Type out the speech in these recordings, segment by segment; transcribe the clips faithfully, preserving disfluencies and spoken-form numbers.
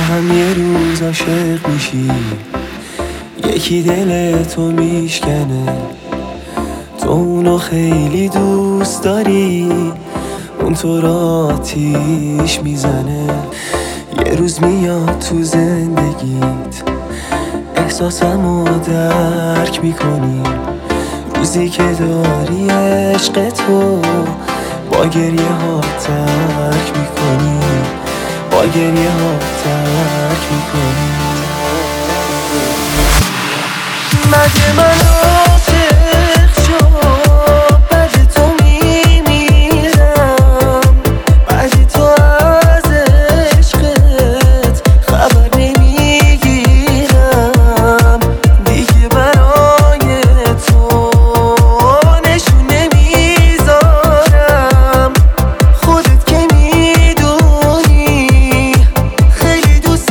هم یه روز عاشق میشی، یکی دل تو میشکنه، تو اونو خیلی دوست داری، اون تو را آتیش میزنه. یه روز میاد تو زندگیت، احساسمو درک میکنی، روزی که داری عشق تو با گریه ها ترک میکنی، با گریه ها ترک میکنی. مگه من عاشق شد بعد تو میمیرم، بعد تو از عشقت خبر نمیگیرم، دیگه برای تو نشون نمیذارم، خودت که میدونی خیلی دوست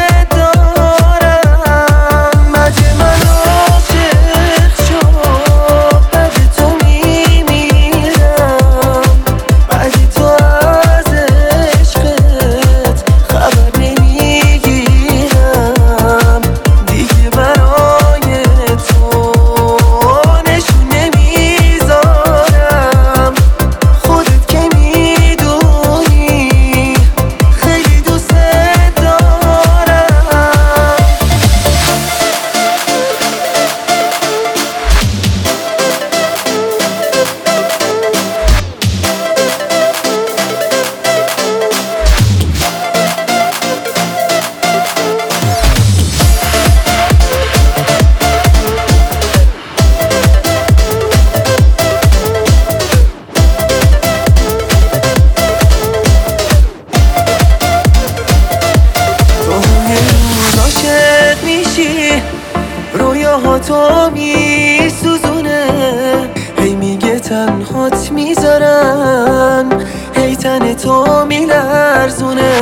دارم. مگه من عاشق شد بعد تو میمیرم، بعد تو از عشقت خبر نمیگیرم، دیگه برای تو نشون نمیذارم، خودت که میدونی خیلی دوست دارم. تو هم یه روز عاشق میشی، رویاها تو میسوزونه، هی میگه تنهات میذارن، هی تن تو میلرزونه.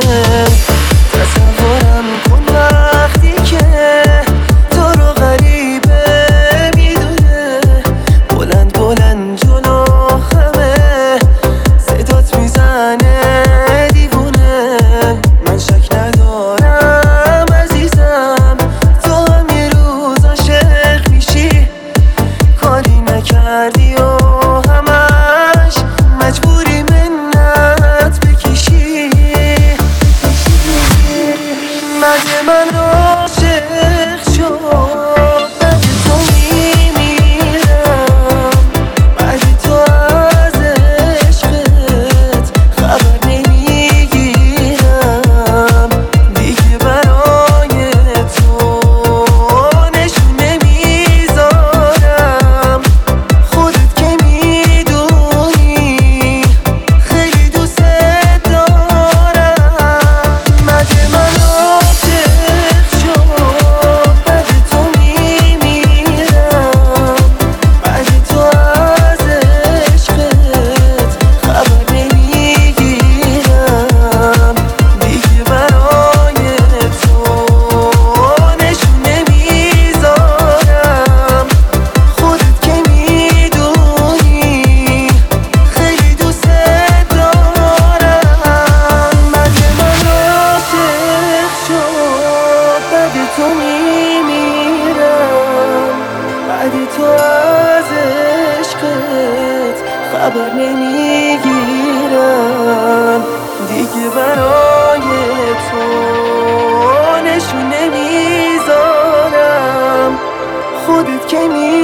تصورم کن وقتی که تو رو غریبه میدونه، بلند بلند جلو همه صدات میزنه دیوونه. من شک ندارم عزیزم تو هم یه روز عاشق میشی، کاری نکردی و همش مجبوری منت بکشی. مگه من عاشق شد بعد تو میمیرم، بعد تو از عشقت خبر نمیگیرم، دیگه برای تو نشون نمیذارم، خودت که میدونی خیلی دوست دارم. مگه من عاشق شد بعد تو میمیرم، بعد تو از عشقت خبر نمیگیرم، دیگه برای تو نشون نمیذارم، خودت که میدونی خیلی دوست دارم. مگه من عاشق شد بعد تو میمیرم، بعد تو از عشقت خبر نمیگیرم، دیگه برای تو نشون نمیذارم، خودت که می